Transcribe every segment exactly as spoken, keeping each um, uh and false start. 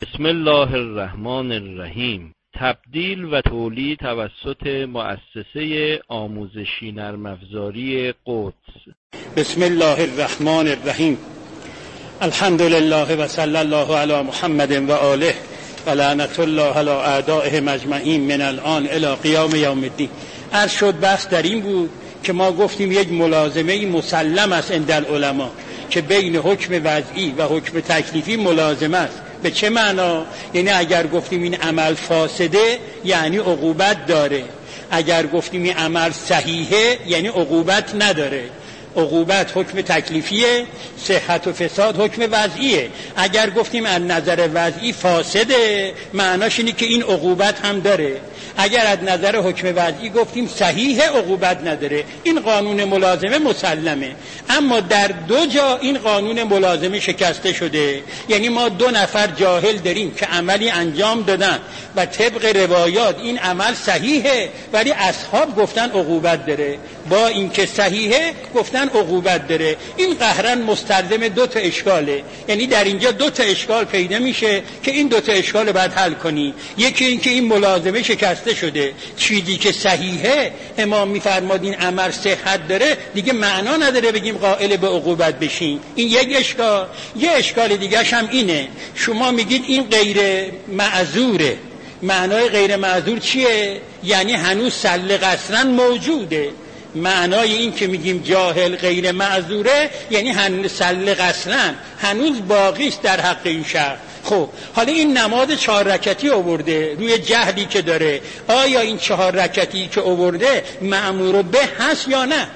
بسم الله الرحمن الرحیم. تبدیل و تولید توسط مؤسسه آموزشی نرم افزاری قدس. بسم الله الرحمن الرحیم. الحمد لله و صلی الله علی محمد و آله و لعنت الله علی اعدائهم اجمعین من الان الی قیام یوم الدین. عرض شد بحث در این بود که ما گفتیم یک ملازمه مسلم است عند العلماء که بین حکم وضعی و حکم تکلیفی ملازمه است. به چه معنا؟ یعنی اگر گفتیم این عمل فاسده یعنی عقوبت داره، اگر گفتیم این عمل صحیحه یعنی عقوبت نداره. عقوبت حکم تکلیفیه، صحت و فساد حکم وضعیه. اگر گفتیم از نظر وضعی فاسده معناش اینه که این عقوبت هم داره. اگر از نظر حکم وضعی گفتیم صحیح عقوبت نداره. این قانون ملازمه مسلمه. اما در دو جا این قانون ملازمه شکسته شده. یعنی ما دو نفر جاهل داریم که عملی انجام دادن و طبق روایات این عمل صحیحه ولی اصحاب گفتن عقوبت داره، با اینکه صحیحه گفتن عقوبت داره. این قهرن مستلزم دو تا اشکاله. یعنی در اینجا دو تا اشکال پیدا میشه که این دو تا اشکال باید حل کنی. یکی این که این ملازمه شکسته شده، چیزی که صحیحه امام میفرماد این عمل صحت داره دیگه معنا نداره بگیم قائل به عقوبت بشین. این یک اشکال. یه اشکال دیگه هم اینه، شما میگید این غیر معذوره. معنای غیر معذور چیه؟ یعنی هنوز سل قصرن موجوده. معنای این که میگیم جاهل غیر معذوره یعنی هنوز سل قصرن هنوز باقی است در حق این شخص. خب حالا این نماز چهار رکعتی آورده روی جهلی که داره، آیا این چهار رکعتی که آورده مأمور به هست یا نه؟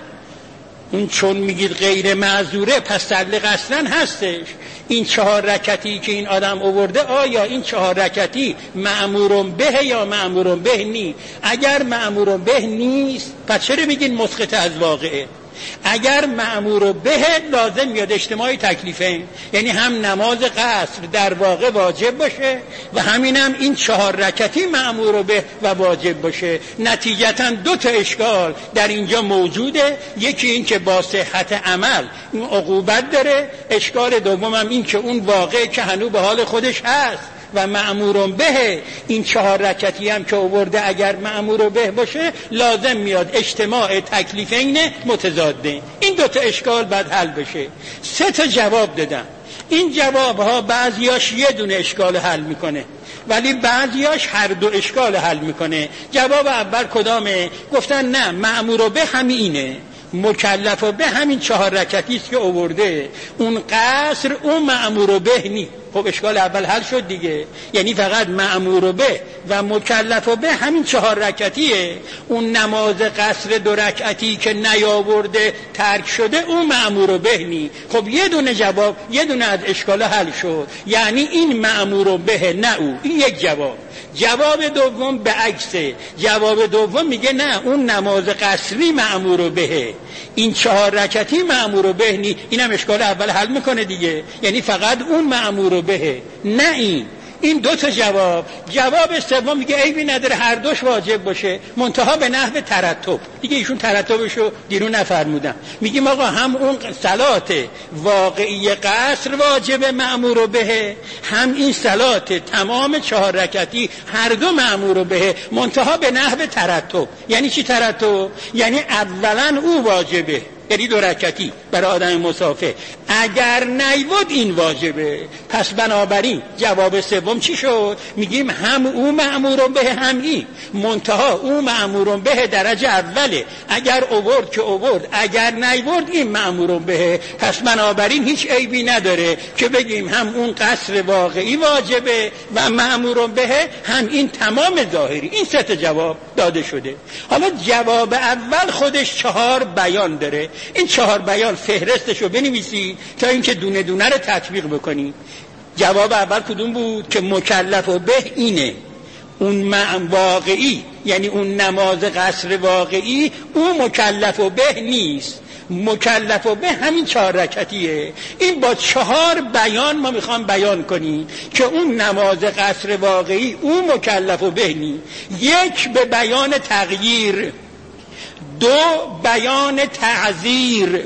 اون چون میگید غیر معذوره پس سل قصرن هستش. این چهار رکعتی که این آدم آورده آیا این چهار رکعتی مأمور به یا مأمور به نی؟ اگر مأمور به نیست پس چرا میگین مسقط از واقعه؟ اگر مأمور به لازم میاد اجتماع تکلیفین، یعنی هم نماز قصر در واقع واجب باشه و همین هم این چهار رکعتی مأمور به و واجب باشه. نتیجتا دو تا اشکال در اینجا موجوده. یکی این که با صحت عمل این عقوبت داره، اشکال دوم هم این که اون واقع که هنوز به حال خودش هست و مأمور به این چهار رکعتی هم که آورده اگر مأمور به باشه لازم میاد اجتماع تکلیفین متضاده. این دو تا اشکال باید حل بشه. سه تا جواب دادم. این جواب ها بعضیاش یه دونه اشکال حل میکنه ولی بعضیاش هر دو اشکال حل میکنه. جواب اول کدامه؟ گفتن نه، مأمور به همینه، مکلف به همین چهار رکعتی است که آورده، اون قصر اون مأمور به نی. خب اشکال اول حل شد دیگه. یعنی فقط مأمور به و مکلف به همین چهار رکعتیه. اون نماز قصر دو رکعتی که نیاورده ترک شده اون مأمور به نی. خب یه دونه جواب، یه دونه از اشکال حل شد. یعنی این مأمور به نه او. این یک جواب. جواب دوم به عکسه. جواب دوم میگه نه، اون نماز قصری مأمور به، این چهار رکعتی مأمور به نی. اینم اشکال اول حل میکنه دیگه. یعنی فقط اون مأمور به نه این. این دو تا جواب. جواب سوم میگه عیبی نداره هر دوش واجب باشه منتها به نحو ترتب. دیگه ایشون ترتبشو دیرو نفرمودن. میگیم آقا هم اون صلات واقعی قصر واجب مأمور به، هم این صلات تمام چهار رکعتی هر دو مأمور به منتها به نحو ترتب. یعنی چی ترتب؟ یعنی اولا او واجبه، یعنی دو رکعتی برای آدم مسافر، اگر نیود این واجبه. پس بنابراین جواب سوم چی شد؟ میگیم هم او مأمور به هم این، منتها او مأمور به درجه اوله، اگر اوورد که اوورد، اگر نیورد این مأمور به. پس بنابراین هیچ عیبی نداره که بگیم هم اون قصر واقعی واجبه و مأمور به هم این تمام ظاهری. این سه تا جواب داده شده. حالا جواب اول خودش چهار بیان داره. این چهار بیان فهرستشو بنویسی تا اینکه دونه دونه رو تطبیق بکنی. جواب اول کدوم بود؟ که مکلف به اینه، اون معنی واقعی یعنی اون نماز قصر واقعی اون مکلف به نیست، مکلف به همین چهار رکعتیه. این با چهار بیان ما میخوام بیان کنیم که اون نماز قصر واقعی اون مکلف به نیست. یک به بیان تغییر، دو بیان تعذیر،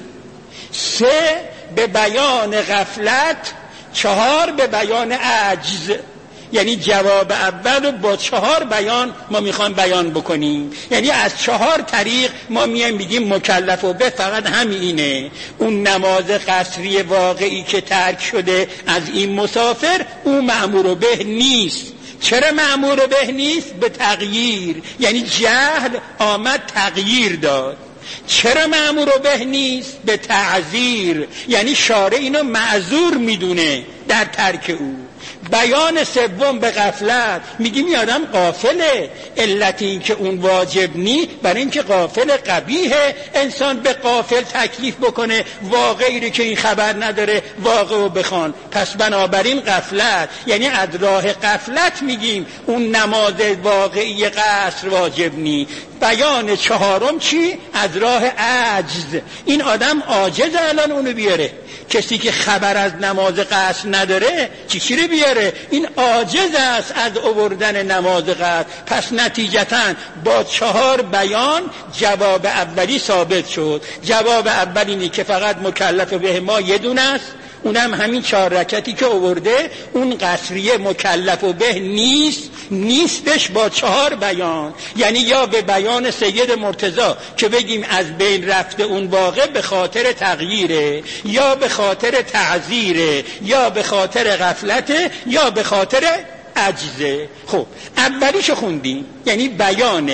سه به بیان غفلت، چهار به بیان عجز. یعنی جواب اول رو با چهار بیان ما میخوام بیان بکنیم. یعنی از چهار طریق ما میایم میگیم مکلف و به فقط همینه، اون نماز قصری واقعی که ترک شده از این مسافر اون مأمور به نیست. چرا مأمور به نیست؟ به تغییر، یعنی جهل آمد تغییر داد. چرا مأمور به نیست؟ به تعذیر، یعنی شارع اینو معذور میدونه در ترک او. بیان سوم به غفلت، میگیم این آدم غافله. علت این که اون واجب نی برای اینکه غافل قبیحه. انسان به غافل تکلیف بکنه واقعی رو که این خبر نداره واقع رو بخوان. پس بنابراین غفلت، یعنی از راه غفلت میگیم اون نماز واقعی قصر واجب نی. بیان چهارم چی؟ از راه عجز. این آدم عاجز الان اونو بیاره. کسی که خبر از نماز قصر نداره چی چی رو بیاره؟ این عاجز است از آوردن نماز قصر. پس نتیجتاً با چهار بیان جواب اولی ثابت شد. جواب اول اینه که فقط مکلف به ما یه دونه است، اونم همین چهار رکعتی که آورده. اون قصریه مکلف به نیست، نیستش با چهار بیان. یعنی یا به بیان سید مرتضی که بگیم از بین رفته اون واقع به خاطر تغییره، یا به خاطر تعذیره، یا به خاطر غفلته، یا به خاطر عجزه. خب اولیشو خوندیم، یعنی بیان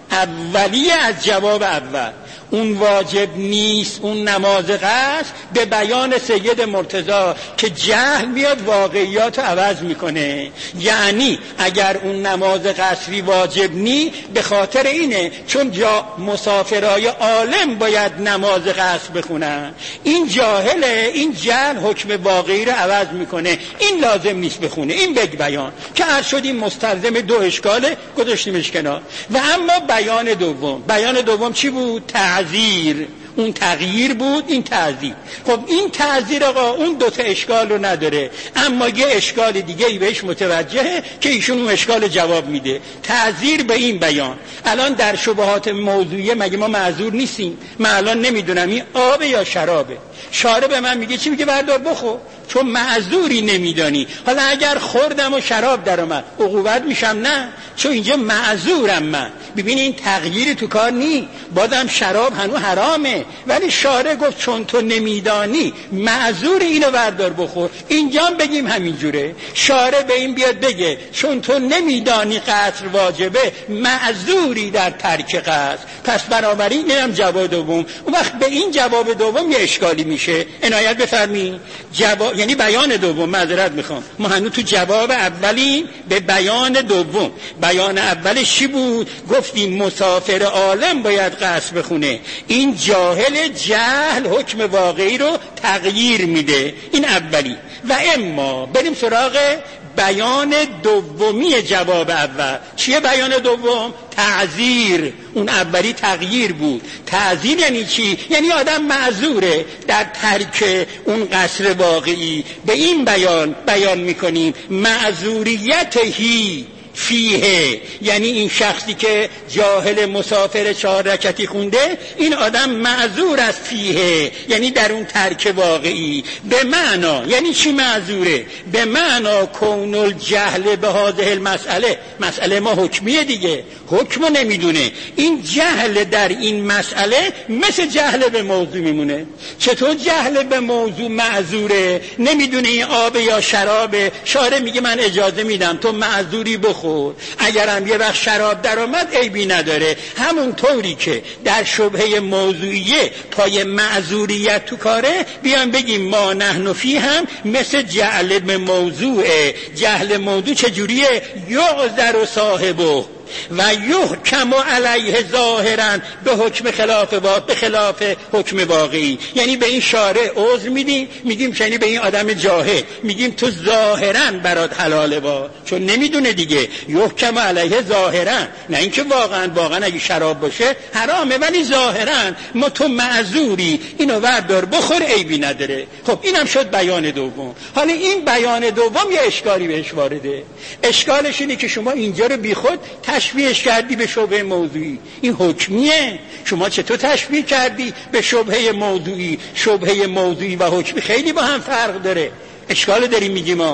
اولیه از جواب اول. اون واجب نیست، اون نماز قصر، به بیان سید مرتضی که جهل میاد واقعیات عوض میکنه. یعنی اگر اون نماز قصری واجب نی به خاطر اینه چون جا مسافرای عالم باید نماز قصر بخونن. این جاهله، این جهل حکم واقعی رو عوض میکنه. این لازم نیست بخونه. این بگ بیان که عرض شدیم مستلزم دو اشکاله، گذاشتیمش کنار. و اما بیان دوم، بیان دوم چی بود؟ تعذیر. اون تغییر بود، این تعذیر. خب این تعذیر آقا اون دوتا اشکال رو نداره، اما یه اشکال دیگه ای بهش متوجهه که ایشون اون اشکال جواب میده. تعذیر به این بیان. الان در شبهات موضوعیه مگه ما معذور نیستیم؟ من الان نمیدونم این آب یا شرابه. شارع به من میگه چی؟ میگه بردار بخور، چون معذوری نمیدانی. حالا اگر خوردم و شراب در اومد عقوبت میشم؟ نه، چون اینجا معذورم من. ببین این تغییری تو کار نی، بازم شراب هنو حرامه، ولی شارع گفت چون تو نمیدانی معذور، اینو بردار بخور. اینجا بگیم همینجوره. شارع به این بیاد بگه چون تو نمیدانی قصر واجبه، معذوری در ترک قصر. پس بنابراین اینم جواب دوم. اون وقت به این جواب دوم یه اشکالی میشه، عنایت بفرمایید. جواب یعنی بیان دوم، معذرت میخوام، ما هنوز تو جواب اولیم به بیان دوم. بیان اولش چی بود؟ گفتیم مسافر عالم باید قصر بخونه. این جاهل، جهل حکم واقعی رو تغییر میده. این اولی. و اما بریم سراغ بیان دومی جواب اول. چیه بیان دوم؟ تعذیر. اون اولی تغییر بود. تعذیر یعنی چی؟ یعنی آدم معذوره در ترک اون قصر واقعی. به این بیان بیان میکنیم معذوریتهی فیه، یعنی این شخصی که جاهل مسافر چهار رکعتی خونده، این آدم معذور است فیه، یعنی در اون ترک واقعی. به معنا یعنی چی معذوره؟ به معنا کون الجهل به هذه المسئله. مسئله ما حکمیه دیگه، حکمو نمیدونه. این جهل در این مسئله مثل جهل به موضوع میمونه. چطور جهل به موضوع معذوره؟ نمیدونه این آب یا شرابه، شارع میگه من اجازه میدم تو معذوری بخور. اگرم یه وقت شراب در آمد عیبی نداره. همون طوری که در شبهه موضوعیه پای معذوریت تو کاره، بیان بگیم ما نحن فی هم مثل جهل به موضوعه. جهل موضوع چجوریه؟ یعذر و صاحبه و یحکم علیه ظاهرا به حکم خلاف با به خلاف حکم واقعی. یعنی به این شارع عذر میدیم، میگیم یعنی به این آدم جاهل میگیم تو ظاهرا برات حلاله با، چون نمیدونه دیگه. یحکم علیه ظاهرا، نه اینکه واقعا واقعا اگه شراب باشه حرامه، ولی ظاهرا ما تو معذوری، اینو بردار بخور عیبی نداره. خب اینم شد بیان دوم. حالا این بیان دوم یه اشکالی بهش وارده. اشکالش اینه که شما اینجا رو بیخود تشبیهش کردی به شبهه موضوعی. این حکمیه. شما چطور تشبیه کردی به شبهه موضوعی؟ شبهه موضوعی و حکمی خیلی با هم فرق داره. اشکال داریم میگیم ما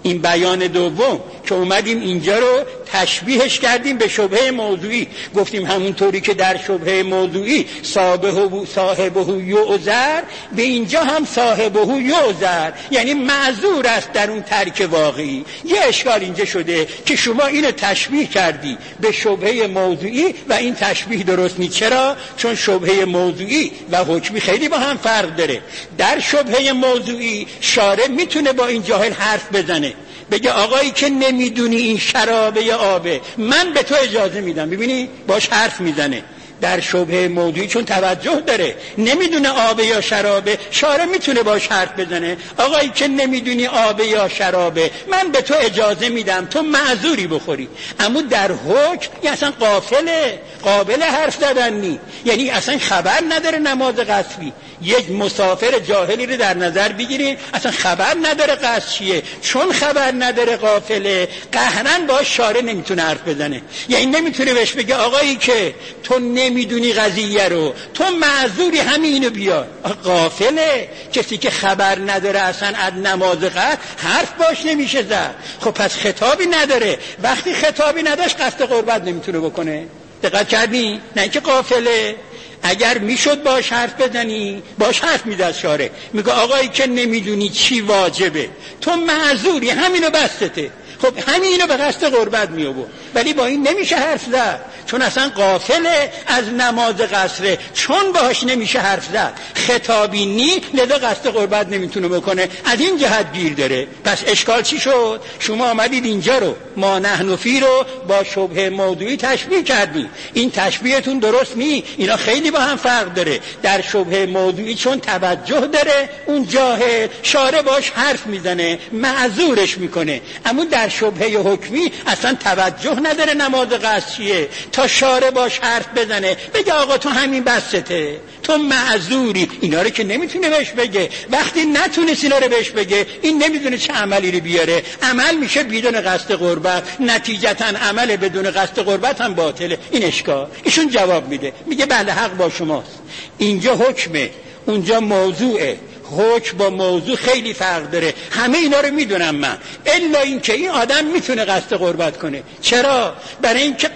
این بیان دوم که اومدیم اینجا رو تشبیهش کردیم به شبهه موضوعی، گفتیم همونطوری که در شبهه موضوعی صاحبه صاحبه یعذر، به اینجا هم صاحبه یعذر، یعنی معذور است در اون ترک واقعی. یه اشکال اینجا شده که شما اینو تشبیه کردی به شبهه موضوعی و این تشبیه درست نیست. چرا؟ چون شبهه موضوعی و حکمی خیلی با هم فرق داره. در شبهه موضوعی شارع میتونه با این جاهل حرف بزنه، بگه آقایی که نمیدونی این شرابه یا آبه، من به تو اجازه میدم. ببینی باش حرف میزنه. در شبهه موضوعی چون توجه داره، نمیدونه آبه یا شرابه، شارع میتونه باش حرف بزنه، آقایی که نمیدونی آبه یا شرابه، من به تو اجازه میدم تو معذوری بخوری. اما در حکم یه اصلا غافله، قابل حرف زدن نی، یعنی اصلا خبر نداره نماز قصری. یک مسافر جاهلی رو در نظر بگیرین، اصلا خبر نداره قصد چیه، چون خبر نداره غافله، قهرن باش شارع نمیتونه حرف بزنه. یعنی نمیتونه بهش بگه آقایی که تو نمیدونی قضیه رو، تو معذوری، همینو بیار. غافله، کسی که خبر نداره اصلا از نماز قصر حرف باش نمیشه زد. خب پس خطابی نداره، وقتی خطابی نداشت قصد قربت نمیتونه بکنه. دقت کردی؟ نه اینکه غافله. اگر میشد باش حرف بزنی، باش حرف میزد شارع، میگه آقایی که نمیدونی چی واجبه، تو معذوری، همینو بستته. خب همینو به قصد قربت میابود، ولی با این نمیشه حرف زد، چون اصلا غافله از نماز قصره، چون باش نمیشه حرف زد، خطابی نی، لذا قصد قربت نمیتونه بکنه. از این جهت گیر داره. پس اشکال چی شد؟ شما آمدید اینجا رو ما نحن فی رو با شبهه موضوعی تشبیه کردی. این تشبیهتون درست نی، اینا خیلی با هم فرق داره. در شبهه موضوعی چون توجه داره اون جاهل، شارع باش حرف میزنه، معذورش میکنه. اما در شبهه حکمی اصلا توجه نداره نماز قصد چیه، تا شارع باش حرف بزنه، بگه آقا تو همین بسته، تو معذوری. اینا رو که نمیتونه بهش بگه. وقتی نتونست اینا رو بهش بگه، این نمیدونه چه عملی رو بیاره. عمل میشه بدون قصد قربت، نتیجتا عمل بدون قصد قربت هم باطله. این اشکال ایشون جواب میده، میگه بله حق با شماست، اینجا حکمه، اونجا موضوعه. حکم با موضوع خیلی فرق داره، همه اینا رو میدونم من، الا اینکه این آدم میتونه قصد قربت کنه. چرا؟ برای اینکه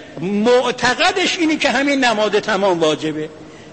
معتقدش اینه که همین نماز تمام واجبه،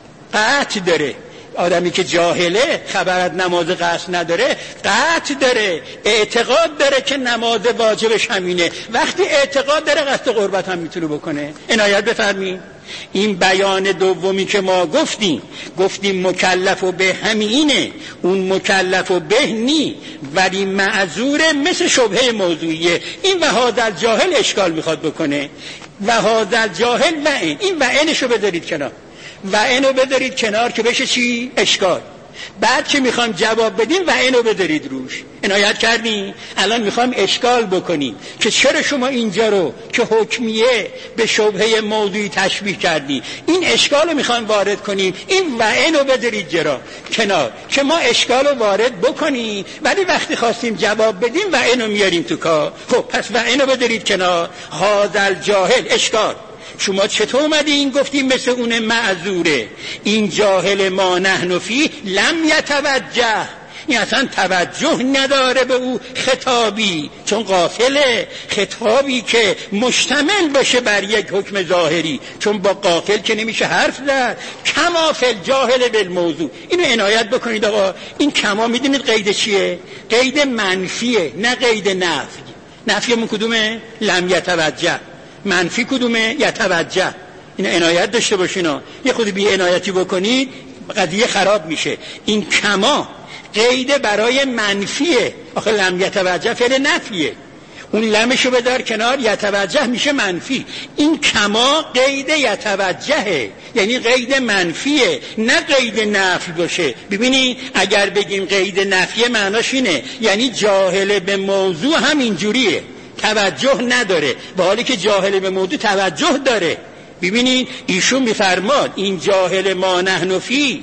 قطع داره. آدمی که جاهله، خبر از نماز قصد نداره، قطع داره، اعتقاد داره که نماز واجبش همینه. وقتی اعتقاد داره قصد قربت هم میتونه بکنه. عنایت بفرمایید. این بیان دومی که ما گفتیم، گفتیم مکلف و به همینه، اون مکلف و به نی، ولی معذوره، مثل شبهه موضوعیه. این و هذا جاهل اشکال میخواد بکنه. و هذا جاهل و این این و اینشو بذارید کنار، و اینو بذارید کنار که بشه چی؟ اشکال. بعد که میخوام جواب بدیم و اینو بذارید روش. عنایت کردین؟ الان میخوام اشکال بکنیم که چرا شما اینجا رو که حکمیه به شبهه موضوعی تشبیه کردی. این اشکال رو میخوام وارد کنیم، این و اینو بذارید جرا کنار که ما اشکال رو وارد بکنیم، ولی وقتی خواستیم جواب بدیم و اینو میاریم تو کار. خب پس و اینو بذارید کنار. هذا الجاهل اشکال. شما چطور اومدی این گفتیم مثل اون معذوره؟ این جاهل ما نحن فی لم یتوجه، این اصلا توجه نداره به او خطابی، چون غافله. خطابی که مشتمل باشه بر یک حکم ظاهری، چون با غافل که نمیشه حرف زد. کما فی الجاهل بالموضوع. اینو عنایت بکنید آقا. این کما میدونید قید چیه؟ قید منفیه، نه قید نفی. نفیمون کدومه؟ لم یتوجه. منفی کدومه؟ یتوجه. این عنایت داشته باشینا. یه خود بی عنایتی بکنید قضیه خراب میشه. این کما قید برای منفیه. آخه لم یتوجه فعل نفیه، اون لمشو بدار کنار، یتوجه میشه منفی. این کما قید یتوجهه، یعنی قید منفیه، نه قید نفی باشه. ببینید اگر بگیم قید نفیه معناش اینه یعنی جاهل به موضوع هم اینجوریه، توجه نداره، با حالی که جاهل به موضوع توجه داره. ببینید ایشون میفرماد این جاهل ما نحن فی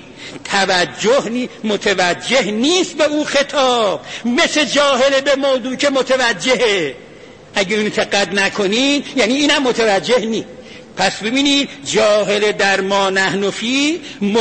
توجه نی، متوجه نیست به او خطاب، مثل جاهل به موضوع که متوجهه. اگه اینو دقت نکنین یعنی اینم متوجه نی. پس ببینید جاهل در ما نحن فی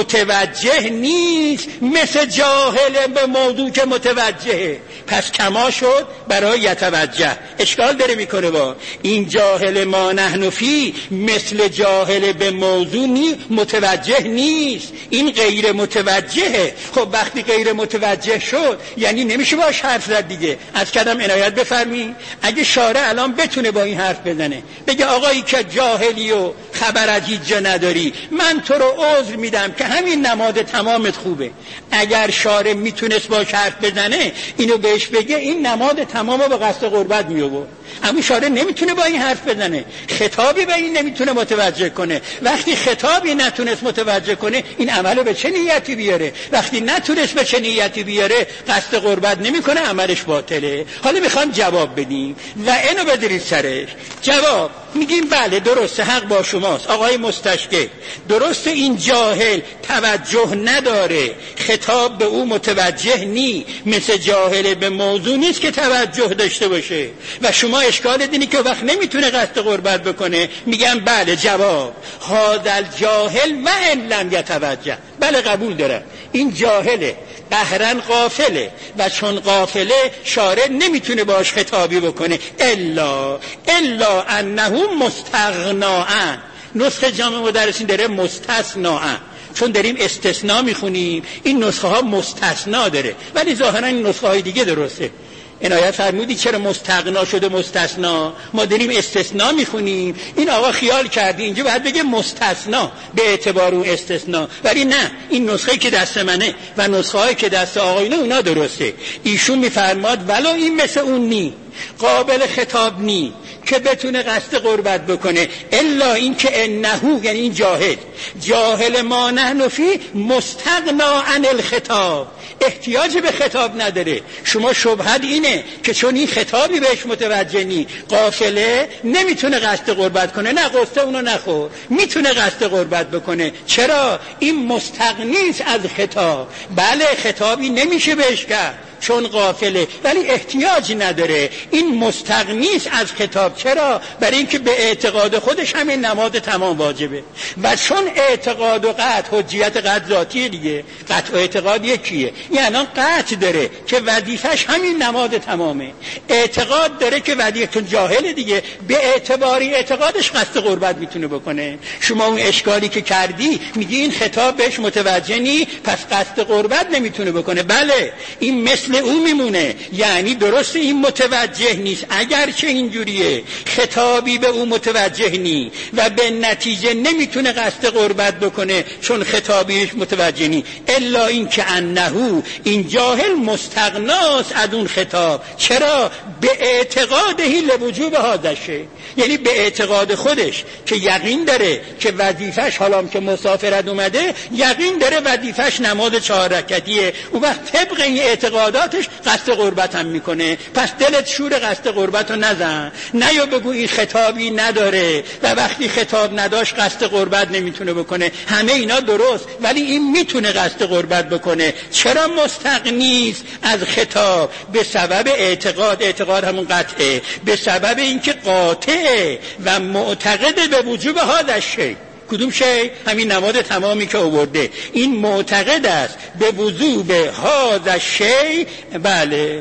متوجه نیست مثل جاهل به موضوع که متوجهه. پس کما شد برای یتوجه. اشکال داره میکنه با این جاهل ما نحن فی مثل جاهل به موضوع نی متوجه نیست، این غیر متوجهه. خب وقتی غیر متوجه شد یعنی نمیشه باش حرف زد دیگه. از کدام عنایت بفرمی اگه شارع الان بتونه با این حرف بزنه بگه آقایی که جاهلی و خبر از هیچ جا نداری، من تو رو عذر میدم که همین نماد تمامت خوبه. اگر شارع میتونست باش حرف بزنه اینو بهش بگه این نماد تمامو به قصد قربت میآورد. اما شارع نمیتونه با این حرف بزنه، خطابی به این نمیتونه متوجه کنه. وقتی خطابی نتونست متوجه کنه این عملو به چه نیتی بیاره؟ وقتی نتونست به چه نیتی بیاره قصد قربت نمیکنه، عملش باطله. حالا میخوام جواب بدیم و اینو بدرید سرش. جواب میگیم بله درسته، حق با شماست آقای مستشکل، درسته این جاهل توجه نداره، خطاب به او متوجه نی، مثل جاهل به موضوع نیست که توجه داشته باشه. و شما اشکال دینی که وقت نمیتونه قصد قربت بکنه. میگم بله جواب هادل جاهل و ان لم یتوجه، بله قبول دارم این جاهله قهرن غافله و چون غافله شارع نمیتونه باش خطابی بکنه الا الا انه مستغناء. نسخه جامع مدرسین داره مستثناء، چون داریم استثناء میخونیم این نسخه ها مستثنا داره ولی ظاهرا این نسخه های دیگه درسته. عنایت فرمودی چرا مستغنا شده مستثنا؟ ما داریم استثناء میخونیم، این آقا خیال کردی اینجا باید بگه مستثنا به اعتبار اون استثناء، ولی نه این نسخه که دست منه و نسخه هایی که دست آقایونه اونا درسته. ایشون میفرماد ولو این مثل اون نی، قابل خطاب نی که بتونه قصد قربت بکنه الا این که انهو یعنی این جاهل جاهل ما نحن فی مستغنا عن الخطاب، احتیاج به خطاب نداره. شما شبهت اینه که چون این خطابی بهش متوجه نی غافله نمیتونه قصد قربت کنه. نه قصد اونو نخور، میتونه قصد قربت بکنه. چرا؟ این مستغنیست از خطاب. بله خطابی نمیشه بهش کرد چون غافله ولی احتیاج نداره، این مستغنیست از خطاب. چرا؟ برای اینکه به اعتقاد خودش همین نماد تمام واجبه و چون اعتقاد و قطع حجیت قطع ذاتیه دیگه، قطع و اعتقاد یکیه. یعنی قطع داره که وظیفش همین نماد تمامه، اعتقاد داره که وظیفه چون جاهل دیگه به اعتباری اعتقادش قصد قربت میتونه بکنه. شما اون اشکالی که کردی میگی این خطاب بهش متوجه نی پس قصد قربت نمیتونه بکنه. بله این مثل او میمونه، یعنی درست این متوجه نیست اگرچه اینجوریه خطابی به او متوجه نی و به نتیجه نمیتونه قصد قربت بکنه چون خطابیش متوجه نی الا این که انهو این جاهل مستغناست از اون خطاب. چرا؟ به اعتقادهی لوجوب هادشه، یعنی به اعتقاد خودش که یقین داره که وظیفش حالا که مسافرت اومده یقین داره وظیفش نماز چهار رکعتیه، اون وقت طبق این اعتقاداتش قصد قربت هم میکنه. پس دلت شور قصد قربت رو نزن، نه یا بگو این خطابی نداره و وقتی خطاب نداشت قصد قربت نمیتونه بکنه. همه اینا درست ولی این میتونه قصد قربت بکنه. چرا مستغنیست از خطاب؟ به سبب اعتقاد، اعتقاد همون قطعه، به سبب اینکه قاطعه و معتقد به وجوب هادش شی. کدوم شی؟ همین نماد تمامی که آورده. این معتقد است به وجوب هذا شی، بله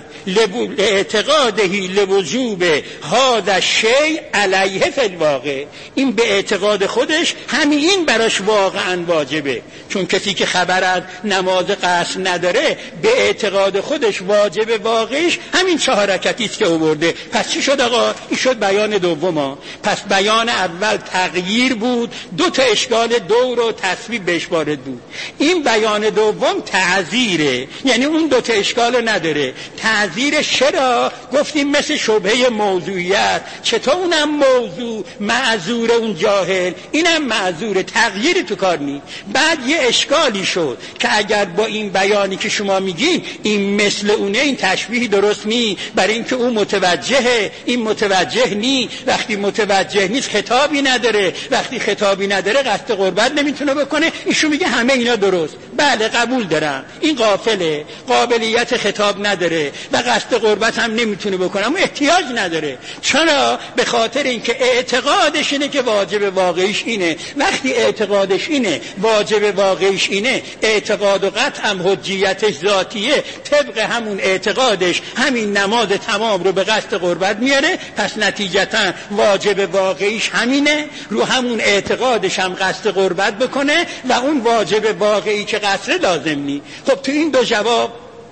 اعتقادهی لوجوب هذا شی علیه فی الواقع، این به اعتقاد خودش همین براش واقعا واجبه. چون کسی که خبر از نماز قصر نداره به اعتقاد خودش واجب واقعیش همین چهار رکعتی است که آورده. پس چی شد آقا؟ این شد بیان دوم. پس بیان اول تغییر بود، دو تا اشکال دور و تصویب بهش وارد بود. این بیان دوم تعذیره، یعنی اون دو تا اشکال نداره. تعذیر چرا؟ گفتیم مثل شبهه موضوعیت، چطور اونم موضوع معذور اون جاهل اینم معذور، تغییری تو کار نی. بعد یه اشکالی شد که اگر با این بیانی که شما میگین این مثل اونه، این تشبیه درست نی، برای اینکه اون متوجهه این متوجه نی. وقتی متوجه نیست خطابی نداره، وقتی خطابی نداره نداره قصد قربت نمیتونه بکنه. ایشون میگه همه اینا درست، بله قبول دارم، این غافله، قابلیت خطاب نداره و قصد قربت هم نمیتونه بکنه، اما احتیاج نداره. چرا؟ به خاطر اینکه اعتقادش اینه که واجب واقعیش اینه. وقتی اعتقادش اینه، واجب واقعیش اینه، اعتقاد و قطع هم حجیتش ذاتیه، طبق همون اعتقادش همین نماز تمام رو به قصد قربت میاره، پس نتیجتا واجب واقعیش همینه، رو همون اعتقادش هم قصد قربت بکنه و اون واجب واقعی که قصد لازم نی. خب تو این دو جواب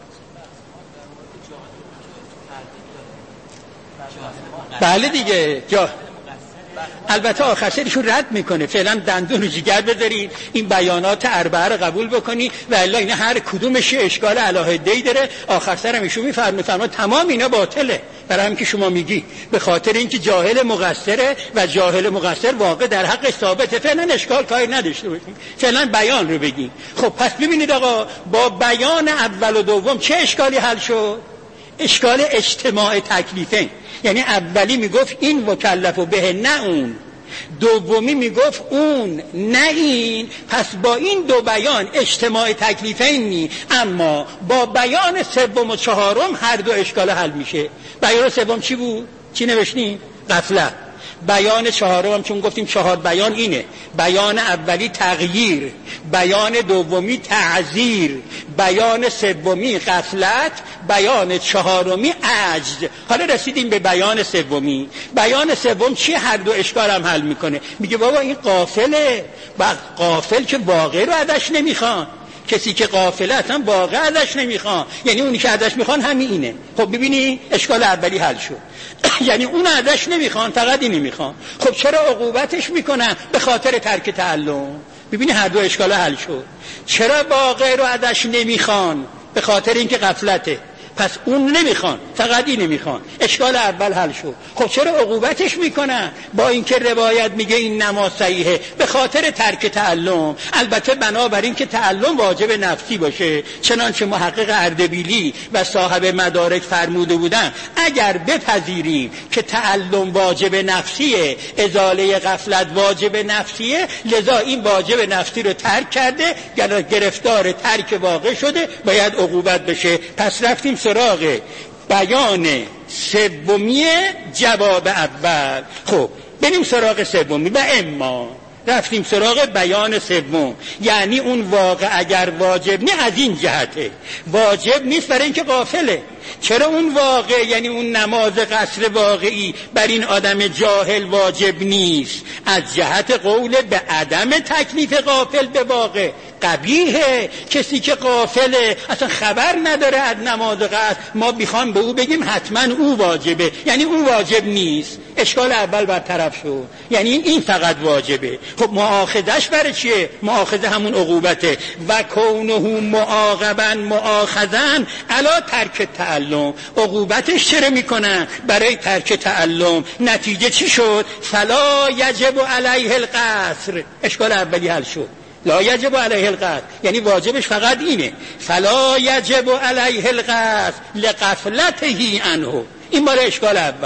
بله دیگه جا البته آخرشون رد میکنه، فعلا دندون رو جگر بذارید، این بیانات اربعه رو قبول بکنی و الا اینا هر کدومش اشکال علاهده‌ای داره. آخر سرم ایشون میفرمه فرما تمام اینا باطله، برای هم که شما میگی به خاطر اینکه جاهل مقصره و جاهل مقصر واقع در حق ثابته، فعلا اشکال کاری نداشته باشیم، فعلا بیان رو بگیم. خب پس ببینید آقا، با بیان اول و دوم چه اشکالی حل شد؟ اشکال اجتماع تکلیفین، یعنی اولی میگفت این مکلف و به نه اون، دومی میگفت اون نه این. پس با این دو بیان اجتماع تکلیفین نی، اما با بیان سوم و چهارم هر دو اشکال حل میشه. بیان سوم چی بود؟ چی نوشتیم؟ غفلت. بیان چهارم هم چون گفتیم چهار بیان اینه، بیان اولی تغییر، بیان دومی تعذیر، بیان سومی غفلت، بیان چهارمی عجز. حالا رسیدیم به بیان سومی. بیان سوم چی هر دو اشکال هم حل میکنه؟ میگه بابا این غافله، و غافل که واقع رو ازش نمیخوان، کسی که غافله اصلا واقع ازش نمیخوان، یعنی اونی که ازش میخوان همین اینه. خب ببینی اشکال اولی حل شد. یعنی اون ازش نمیخوان، فقط اینی میخوان. خب چرا عقوبتش میکنن؟ به خاطر ترک تعلم. ببینی هر دو اشکال حل شد. چرا واقع رو ازش نمیخوان؟ به خاطر اینکه غفلته، پس اون نمیخوان، فقط این نمیخوان. اشکال اول حل شد. خب چرا عقوبتش میکنن؟ با اینکه روایت میگه این نماز صحیحه، به خاطر ترک تعلم. البته بنابراین که تعلم واجب نفسی باشه، چنانچه محقق اردبیلی و صاحب مدارک فرموده بودن اگر بپذیریم که تعلم واجب نفسیه، ازاله غفلت واجب نفسیه، لذا این واجب نفسی رو ترک کرده، گرفتار ترک واقع شده، باید عقوبت بشه. پس رفتیم سراغ بیان سومی جواب اول. خب بریم سراغ سومی. و اما رفتیم سراغ بیان سوم، یعنی اون واقع اگر واجب نه، از این جهته واجب نیست برای اینکه غافله. چرا اون واقع، یعنی اون نماز قصر واقعی بر این آدم جاهل واجب نیست؟ از جهت قول به عدم تکلیف غافل به واقع. قبیحه کسی که غافله، اصلا خبر نداره از نماز قصر، ما بخوام به او بگیم حتما او واجبه، یعنی او واجب نیست. اشکال اول برطرف شد، یعنی این فقط واجبه. خب مؤاخذش برای چیه؟ مؤاخذه همون عقوبته. و کونه معاقبا مؤاخذن علا ترک تعلم. عقوبتش چرا میکنن؟ برای ترک تعلم. نتیجه چی شد؟ فلا یجب علیه القصر. اشکال اولی حل شد. لا یجب علیه القصر، یعنی واجبش فقط اینه. فلا یجب علیه القصر لغفلته عنه. این باره اشکال اول.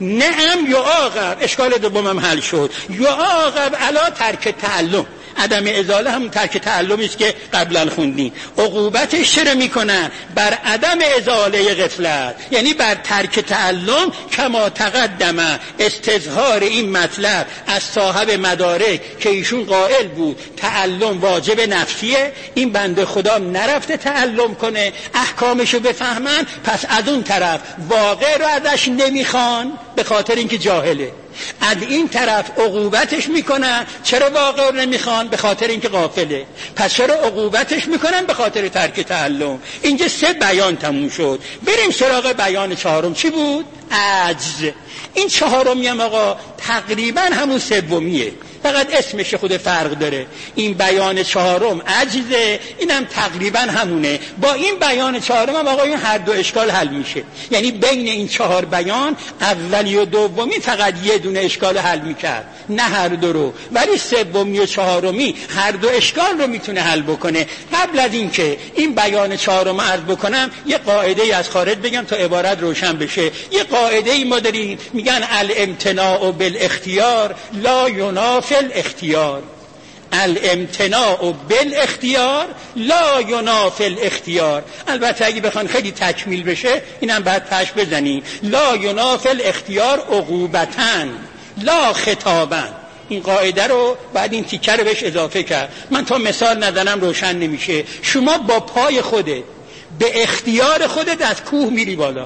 نعم یعاقب. اشکال دومم حل شد. یعاقب علا ترک تعلم. عدم ازاله هم ترک تعلمی است که قبلا خوندیم. عقوبتش چرا میکنن؟ بر عدم ازاله غفلت، یعنی بر ترک تعلم. کما تقدم استظهار این مطلب از صاحب مدارک که ایشون قائل بود تعلم واجب نفسیه، این بنده خدا نرفته تعلم کنه احکامشو بفهمن، پس از اون طرف واقع رو ازش نمیخوان به خاطر اینکه جاهله. از این طرف عقوبتش میکنن. چرا واقع رو نمیخوان؟ به خاطر اینکه غافله. پس چرا عقوبتش میکنن؟ به خاطر ترک تعلم. اینجا سه بیان تموم شد. بریم سراغ بیان چهارم. چی بود؟ عجز. این چهارمی هم آقا تقریبا همون سومیه، فقط اسمش خود فرق داره. این بیان چهارم عجزه، اینم تقریبا همونه. با این بیان چهارم هم آقا این هر دو اشکال حل میشه. یعنی بین این چهار بیان اولی و دومی فقط یه دونه اشکال حل میکرد، نه هر دو رو. ولی سومی و چهارمی هر دو اشکال رو میتونه حل بکنه. قبل از این که این بیان چهارم عرض بکنم، یه قاعده از خارج بگم تا عبارت روشن بشه. یه قاعده ای ما داریم، میگن الامتناع بالاختیار لا ینافی الاختیار. الامتناع بالاختیار لا ینافی الاختیار. البته اگه بخوان خیلی تکمیل بشه اینم بعد پش بزنیم. لا ینافی الاختیار عقوبتاً لا خطاباً. این قاعده رو بعد این تیکه رو بهش اضافه کرد. من تا مثال ندارم روشن نمیشه. شما با پای خودت به اختیار خودت از کوه میری بالا،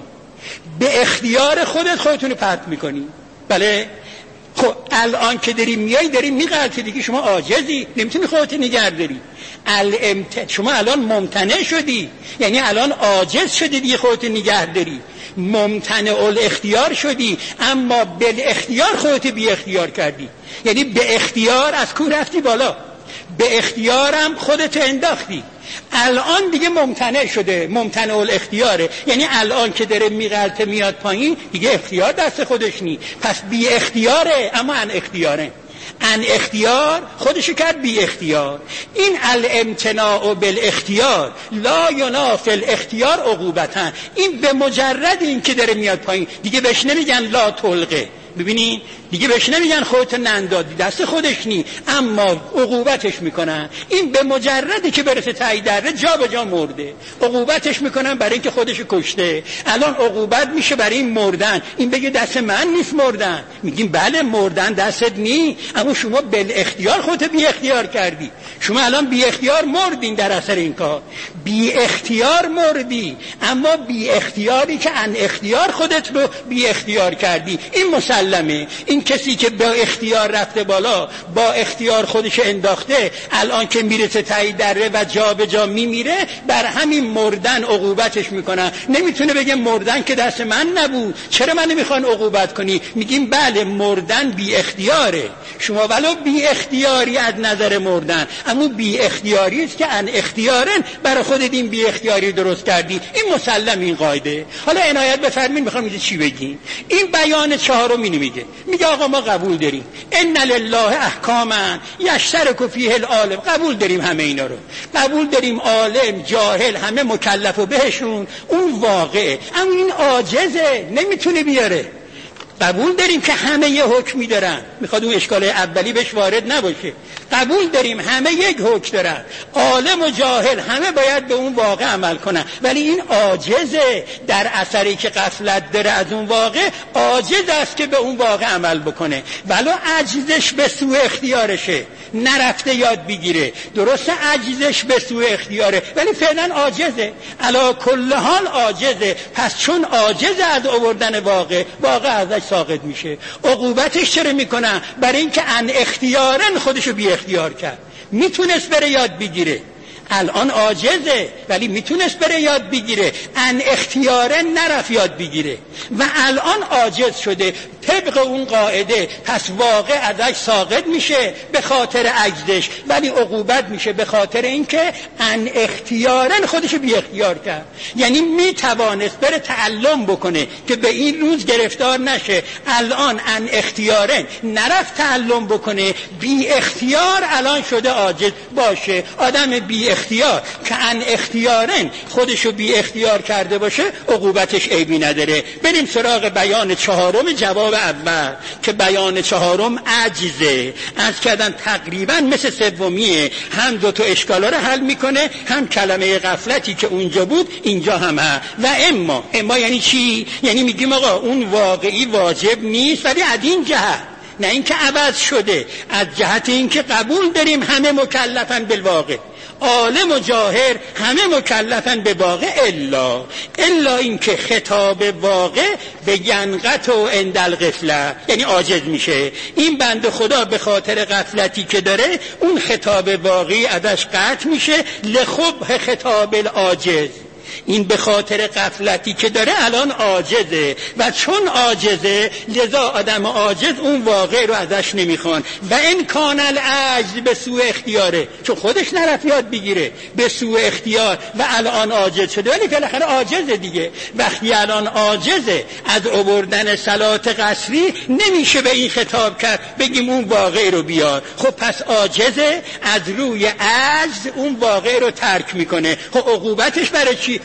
به اختیار خودت خودتون رو پرت میکنی. بله خب الان که داری میای داری میغلطی دیگه، شما عاجزی، نمیتونی خودت نگه داری. الامت... شما الان ممتنع شدی، یعنی الان عاجز شدی دیگه خودت نگه داری، ممتنع الاختیار شدی، اما بالاختیار خودت بی اختیار کردی. یعنی به اختیار از کوه رفتی بالا، به اختیارم خودت انداختی. الان دیگه ممتنع شده، ممتنع الاختیاره، یعنی الان که داره میغلطه میاد پایین دیگه اختیار دست خودش نی، پس بی اختیاره اما ان اختیاره. ان اختیار خودشو کرد بی اختیار. این الامتناع بالاختیار لا ینافی الاختیار عقوبتاً. این به مجرد این که داره میاد پایین دیگه بهش نمیگن لا طلقه. ببینین دیگه بهش نمیگن خودت نندادی، دست خودش نی، اما عقوبتش میکنن. این به مجردی که برسه تایی دره جا به جا مرده، عقوبتش میکنن برای اینکه خودش کشته. الان عقوبت میشه برای این مردن. این بگه دست من نیست مردن، میگیم بله مردن دستت نی، اما شما بل اختیار خودت بی اختیار کردی. شما الان بی اختیار مردین در اثر این کار، بی اختیار مردی، اما بی اختیاری که ان اختیار خودت رو بی اختیار کردی. این مسلمه. این کسی که با اختیار رفته بالا، با اختیار خودش انداخته، الان که میرسه تایی دره و جا به جا میمیره، بر همین مردن عقوبتش میکنن. نمیتونه بگه مردن که دست من نبود، چرا من نمیخوان عقوبت کنی؟ میگیم بله مردن بی اختیاره، شما ولو بی اختیاری از نظر مردن، اما بی اختیاری است که ان اختیارن برای خودت این بی اختیاری درست کردی. این مسلم این قاعده. حالا عنایت بفرمایید میخوام اینجا چی بگیم. این بیان چهارمی میگه، میگه آقا ما قبول داریم ان لله احکاما یشترک فیه العالم، قبول داریم همه اینا رو، قبول داریم عالم جاهل همه مکلف و بهشون اون واقعه، اما این عاجزه نمیتونه بیاره. قبول داریم که همه یه حکمی دارن، میخواد اون اشکال اولی بهش وارد نباشه. قبول داریم همه یک حکم دارن، عالم و جاهل همه باید به اون واقع عمل کنن، ولی این عاجزه در اثری که غفلت داره از اون واقع، عاجز است که به اون واقع عمل بکنه. ولو عجزش به سوء اختیارشه، نرفته یاد بگیره، درسته عجزش به سوء اختیاره ولی فعلا عاجزه، علا کل حال عاجزه. پس چون عاجز از آوردن واقع، واقع ازش ساقط میشه. عقوبتش چرا میکنن؟ برای اینکه ان اختیارن خودشو بی اختیار کرد. میتونست بره یاد بگیره، الان عاجزه ولی میتونست بره یاد بگیره، ان اختیاره نرفت یاد بگیره و الان عاجز شده طبق اون قاعده، پس واقع ازش ساقط میشه به خاطر عجزش، ولی عقوبت میشه به خاطر اینکه ان اختیارن خودشو بی اختیار کرد. یعنی میتوانست بره تعلم بکنه که به این روز گرفتار نشه، الان ان اختیارن نرفت تعلم بکنه، بی اختیار الان شده عاجز. باشه آدم بی اختیار که ان اختیارن خودشو بی اختیار کرده باشه عقوبتش عیبی نداره. بریم سراغ بیان چهارم جواب اول که بیان چهارم عجزه. از کردن تقریبا مثل سومیه، هم دو تا اشکالا رو حل میکنه، هم کلمه غفلتی که اونجا بود اینجا هم هست. و اما اما یعنی چی؟ یعنی میگیم آقا اون واقعی واجب نیست ولی از این جهت، نه اینکه عوض شده، از جهت اینکه قبول داریم همه مکلفن بالواقع، عالم و جاهل همه مکلفن به واقع، الا الا اینکه خطاب واقع به ینقط و اندل غفله، یعنی عاجز میشه. این بنده خدا به خاطر غفلتی که داره اون خطاب واقعی ازش قطع میشه، لخبح خطاب العاجز. این به خاطر غفلتی که داره الان عاجزه و چون عاجزه لذا آدم عاجز اون واقع رو ازش نمیخوان. و این کان العجز به سوء اختیاره، چون خودش نرفت یاد بگیره به سوء اختیار و الان عاجز شده، ولی بالاخره عاجزه دیگه. وقتی الان عاجزه از آوردن صلات قصری نمیشه به این خطاب کرد بگیم اون واقع رو بیار. خب پس عاجزه، از روی عجز اون واقع رو ترک میکنه. خب عقوبتش برای چی؟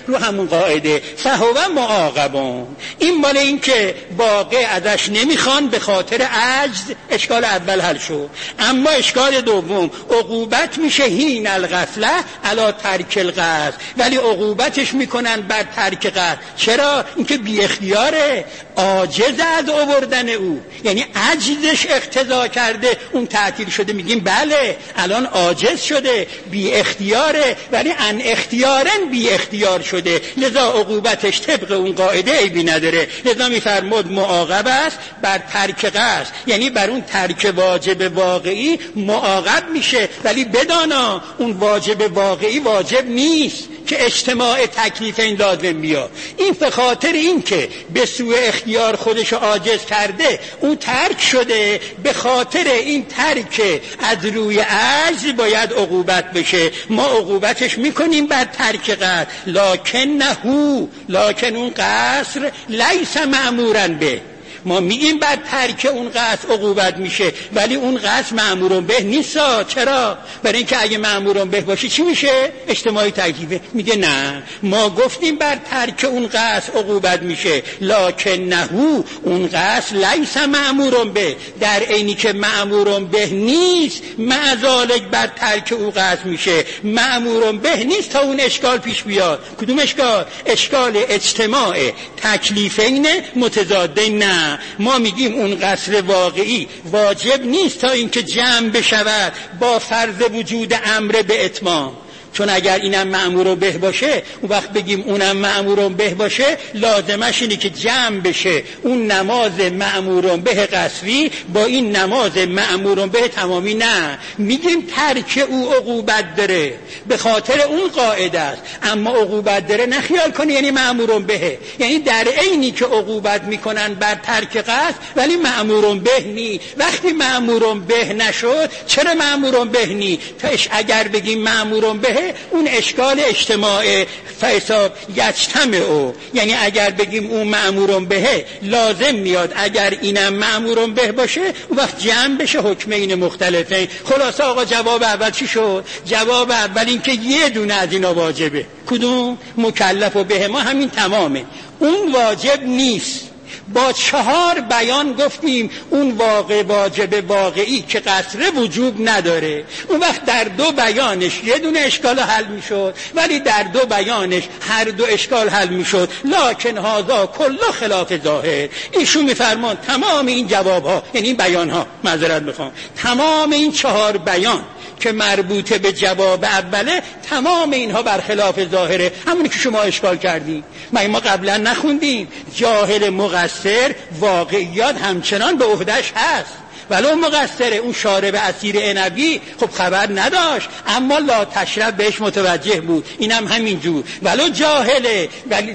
رو همون قاعده فهو معاقبون. این مال این که واقع ازش نمیخوان به خاطر عجز، اشکال اول حل شد. اما اشکال دوم عقوبت میشه هین الغفله علی ترک القصد، ولی عقوبتش میکنن بر ترک قصد. چرا؟ اینکه بی اختیاره، عاجز از آوردن او، یعنی عجزش اقتضا کرده اون تعطیل شده. میگیم بله الان عاجز شده، بی اختیاره، ولی ان اختیارن بی اختیار شده، لذا عقوبتش طبق اون قاعده عیبی نداره. لذا میفرمود معاقب است بر ترک قصد، یعنی بر اون ترک واجب واقعی معاقب میشه، ولی بدانا اون واجب واقعی واجب نیست که اجتماع تکلیف این لازم بیاد. این به خاطر این که به سوء اختیار خودشو عاجز کرده اون ترک شده، به خاطر این ترک از روی عجز باید عقوبت بشه. ما عقوبتش میکنیم بر ترک قصد، لکن نهو، لکن اون قصر لیس مأمورن به. ما میگیم بر ترک اون قصد عقوبت میشه، ولی اون قصد مأمور به نیست. چرا؟ برای اینکه اگه مأمور به باشه چی میشه؟ اجتماعی تکلیفه. میگه نه، ما گفتیم بر ترک اون قصد عقوبت میشه، لکن نهو، اون قصد لیس مأمور به، در عینی که مأمور به نیست معذالک بر ترک اون قصد میشه. مأمور به نیست تا اون اشکال پیش بیاد. کدوم اشکال؟ اشکال اجتماع تکلیفین متضادین. نه، ما میگیم اون قصر واقعی واجب نیست تا اینکه جمع بشود با فرض وجود امر به اتمام. چون اگر اینم مأمور به باشه، اون وقت بگیم اونم مأمور به باشه، لازمش اینه که جمع بشه اون نماز مأمور به قصری با این نماز مأمور به تمامی. نه، میگیم ترک او عقوبت داره به خاطر اون قاعده است، اما عقوبت داره نخیال کنی یعنی مأمور به، یعنی در عینی که عقوبت میکنن بر ترک قصد ولی مأمور به نی. وقتی مأمور به نشد، چرا مأمور به نی؟ تاش اگر بگیم مأمور به اون اشکال اجتماع فیصاب یجتمع او، یعنی اگر بگیم اون مأمور به لازم میاد اگر اینم مأمور به باشه اون وقت جمع بشه حکم این مختلفه. خلاصه آقا جواب اول چی شد؟ جواب اول این که یه دونه از اینا واجبه. کدوم؟ مکلف و به ما همین تمامه. اون واجب نیست. با چهار بیان گفتیم اون واقع واجب واقعی که قصر وجوب نداره. اون وقت در دو بیانش یه دونه اشکال حل میشد، ولی در دو بیانش هر دو اشکال حل میشد. لکن هذا کله خلاف ظاهر. ایشون میفرمان تمام این جواب ها، یعنی این بیان ها، معذرت میخوام، تمام این چهار بیان که مربوطه به جواب اوله، تمام اینها برخلاف ظاهره. همونی که شما اشکال کردین. ما ما قبلا نخوندیم جاهل مقصر واقعیات همچنان به عهده‌اش هست، ولو مقصره. اون شارب اسیر عنبی خب خبر نداشت، اما لا تشرب بهش متوجه بود، اینم هم همینجور. ولو جاهله، ولی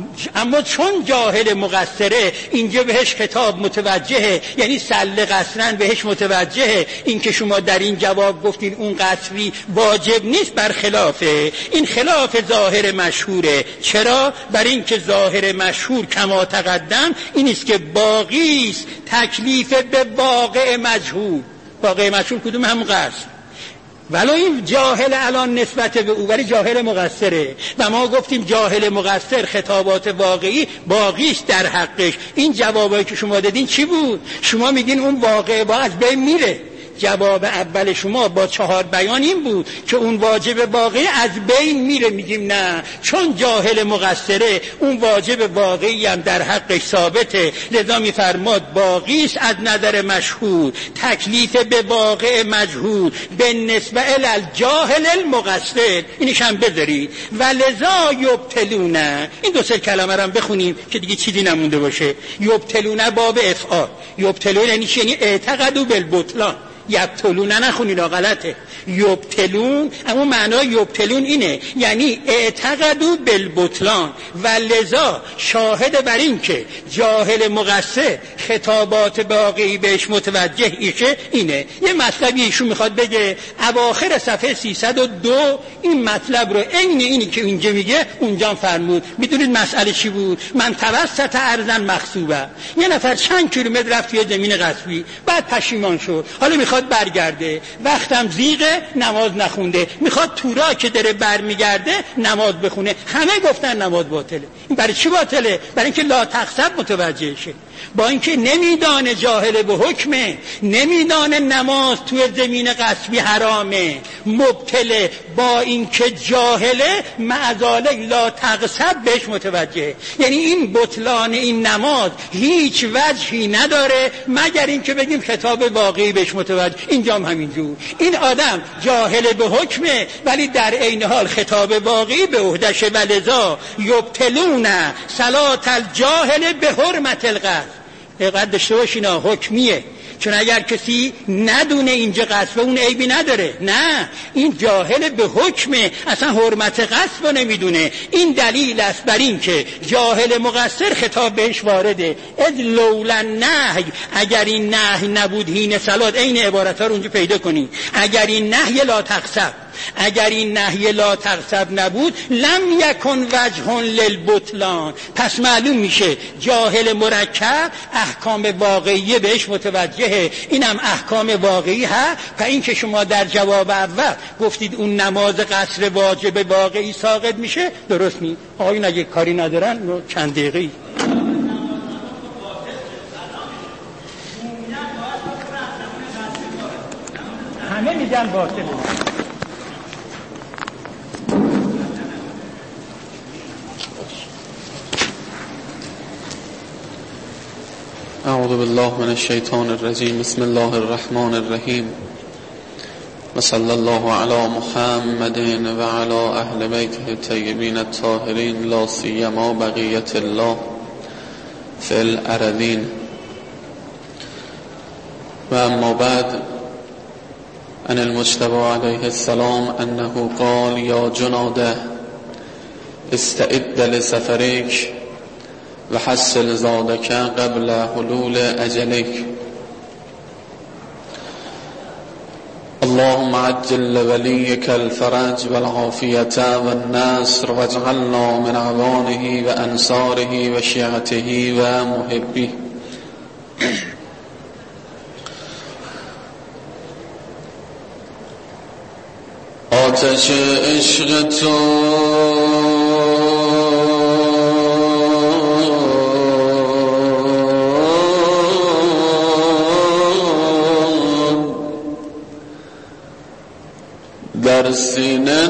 اما چون جاهل مقصره اینجا بهش خطاب متوجهه، یعنی سل قصرن بهش متوجهه. این که شما در این جواب گفتین اون قصری واجب نیست، برخلافه. این خلاف ظاهر مشهوره. چرا؟ برای اینکه ظاهر مشهور کما تقدم این است که باقی است تکلیف به واقع مجهول. واقع مجهول کدوم؟ هم قصر. ولو این جاهل الان نسبت به او، ولی جاهل مقصره. و ما گفتیم جاهل مقصر خطابات واقعی باقی است در حقش. این جوابایی که شما دادین چی بود؟ شما میگین اون واقع با از بین میره. جواب اول شما با چهار بیان این بود که اون واجب واقعی از بین میره. میگیم نه، چون جاهل مقصره اون واجب واقعی هم در حقش ثابته، لذا میفرماد باقی است از نظر مشهور تکلیف به واقع مجهول به نسبه الجاهل المقصر. اینش هم بذارید. و لذا یبتلونه، این دو سه کلمه رو هم بخونیم که دیگه چیزی نمونده باشه. یبتلونه باب افعال. یبتلون یعنی چی؟ یعنی اعتقدوا بالبطلان. یبتلون نخونید، غلطه. یبتلون اما معنای یبتلون اینه، یعنی اعتقدوا بالبطلان. و لذا شاهد بر این که جاهل مقصر خطابات باقی بهش متوجه ایشه اینه. یه مطلبی ایشون میخواد بگه اواخر صفحه سیصد و دو این مطلب رو عین اینی که اینجا میگه اونجا فرمود. میدونید مسئله چی بود؟ من توسط ارضن مخصوبه، یه نفر چند کیلومتر رفت توی زمین غصبی، بعد پشیمان شد، حالا میخواد برگرده، وقتم زیغه نماز نخونده، میخواد تورا که داره برمیگرده نماز بخونه. همه گفتن نماز باطله. این برای چی باطله؟ برای اینکه لا تقصد متوجه شه. با اینکه نمیدانه جاهل به حکمه، نمیدانه نماز توی زمین غصبی حرامه، مبتله، با اینکه جاهله معذالک لا تقصد بهش متوجه. یعنی این بطلان این نماز هیچ وجهی نداره مگر اینکه بگیم خطاب واقعی بهش متوجه. اینجا هم همینجور، این آدم جاهل به حکمه ولی در عین حال خطاب واقعی به عهده‌شه. ولذا یبطلون صلاة الجاهل به حرمت القصد. دقت داشته باشین حکمیه، چون اگر کسی ندونه اینجا قصد اون عیبی نداره. نه، این جاهل به حکمه، اصلا حرمت قصد رو نمیدونه. این دلیل است بر این که جاهل مقصر خطاب بهش وارده. اذ لولا نهی، اگر این نهی نبود هین صلات، این عبارت ها رو اونجا پیدا کنید. اگر این نهی لا تقصد، اگر این نهی لا تقصد نبود لم یکن وجه للبطلان، پس معلوم میشه جاهل مرکب احکام واقعی بهش متوجهه. اینم احکام واقعی ها. و این که شما در جواب اول گفتید اون نماز قصر واجب واقعی ساقط میشه، درست نیست. آقایون اگه کاری ندارن چند دقیقه همه میگن باطله. اعوذ بالله من الشیطان الرجیم. بسم الله الرحمن الرحیم و صلی الله علی محمد و علی اهل بیته الطیبین الطاهرین، لا سیما بقیت الله فی الارضین. و اما بعد، عن المجتبی علیه السلام انه قال یا جناده استعد لسفرک و حصل زادک قبل حلول اجلک. اللهم عجل لولیک الفرج والعافیت والنصر واجعلنا من عوانه و انصاره و شیعته و محبه. آتش عشق تو در سینه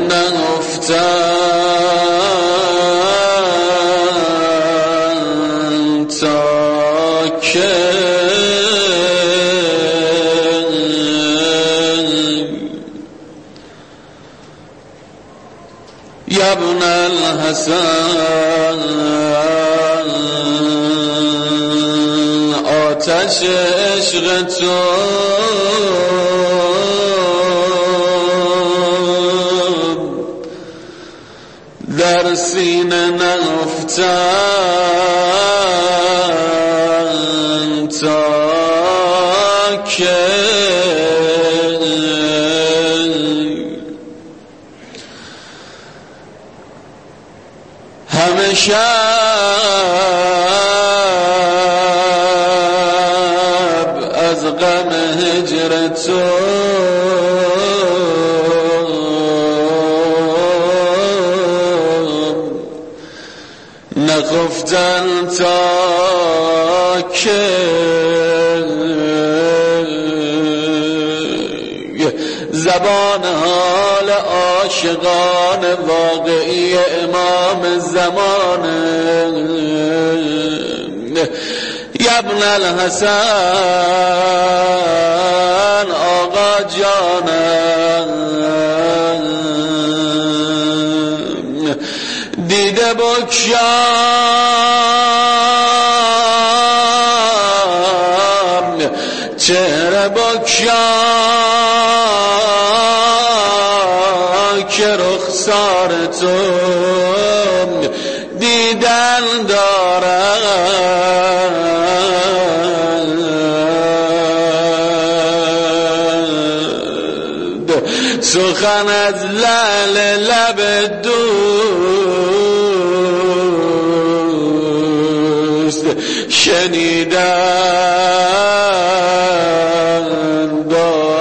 نهفتن تا که یا ابن الحسن آتش عشق تو در سینه نهفتن تا که همه شب از غم هجر تو نخفتن تا که زبان حال عاشقان واقعی امام زمان یا ابن الحسن آقا جانم دیده بکشام چهره بکشام که رخسار تو دیدن دارد سخن از لعل لب دوست شنیدن دارد.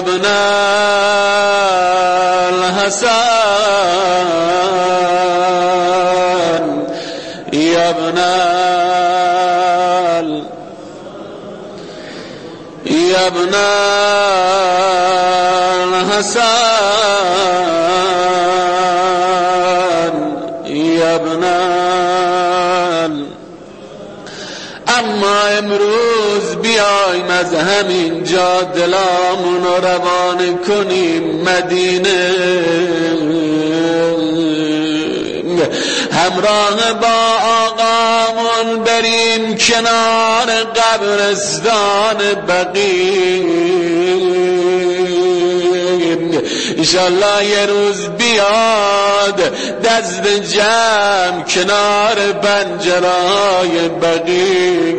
ابن الحسن یا ابن ال یا ابن الحسن یا ابن ال. اما امروز بیایم از همین جا دلامون رو روانه کنیم مدینه، همراه با آقامون بریم کنار قبرستان بقیع. انشالله یه روز بیاد دست جمع کنار پنجره‌های بقیع،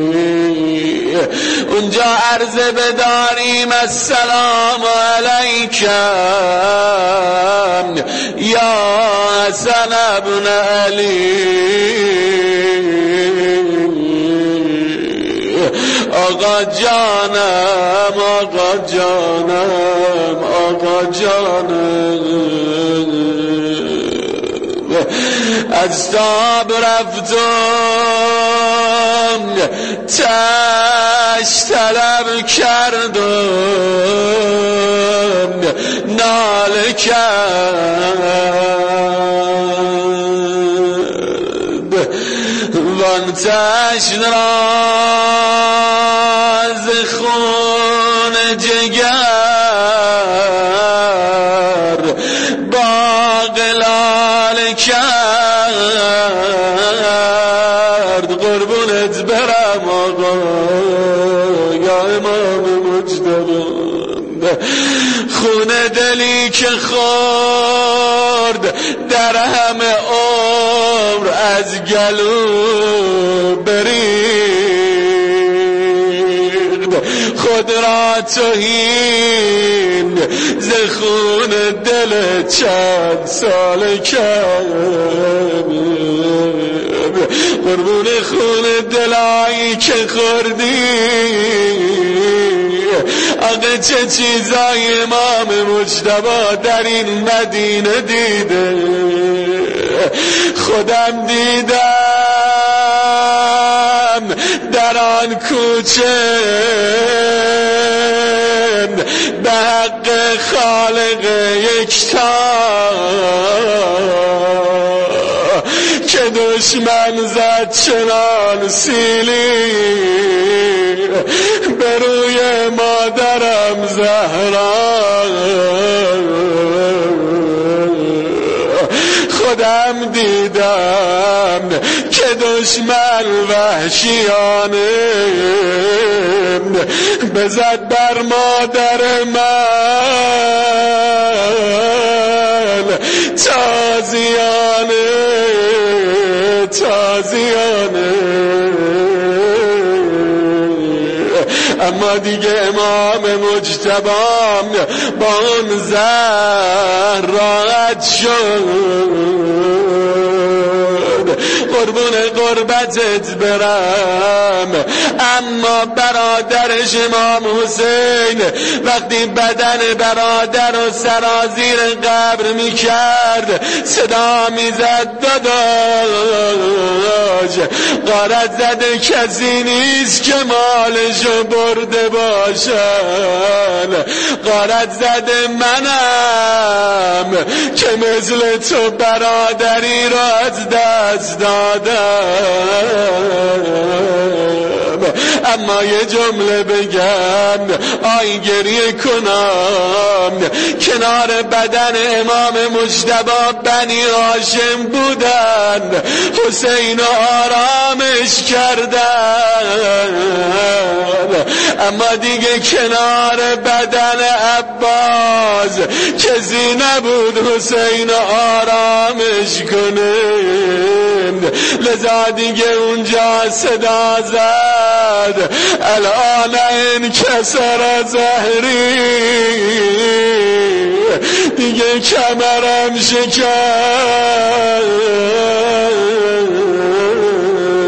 اونجا عرضه بداریم السلام علیکم یا حسن ابن علی. آقا جانم آقا جانم آقا جانم، از تاب رفتم تش طلب کردم ناله کرد وان تشن راز خون جگر با قلال کرد. قربونت برم آقا یا امام مجتبی، خون دلی که خورد در همه عمر از گلو بریخت، خود را توهین ز خون دل چند سال کرد. قربون خون دلایی که خوردی آقا چه چیزای امام مجتبی در این مدینه دیده. خودم دیدم در آن کوچه به حق خالق یکتا که دشمن زد چنان سیلی به روی مادرم زهرا. خودم دیدم که دشمن وحشیانه بزد بر مادر من تازیانه تازیانه. اما دیگه امام مجتبی با اون زهر راحت شد. قربون قربتت برم. اما برادرش امام حسین وقتی بدن برادر و سرازیر قبر میکرد صدا میزد داداش غارت زده کسی نیست که مالشو برده باشن، غارت زده منم که مثل تو برادری را از دست دادم. اما یه جمله بگم آی گریه کنم، کنار بدن امام مجتبی بنی هاشم بودن، حسین آرامش کردن. اما دیگه کنار بدن عباس کسی نبود حسین آرامش کنه، لذا دیگه اونجا صدا زد الان انکسر ظهری، دیگه کمرم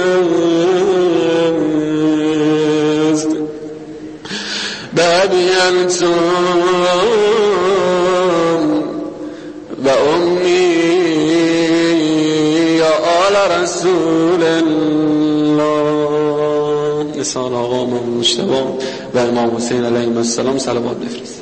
شکست. بابی انتم و امی یا آل رسول الله. نسان آقا امام مجتبی و امام حسین علیهم السلام صلوات بفرست.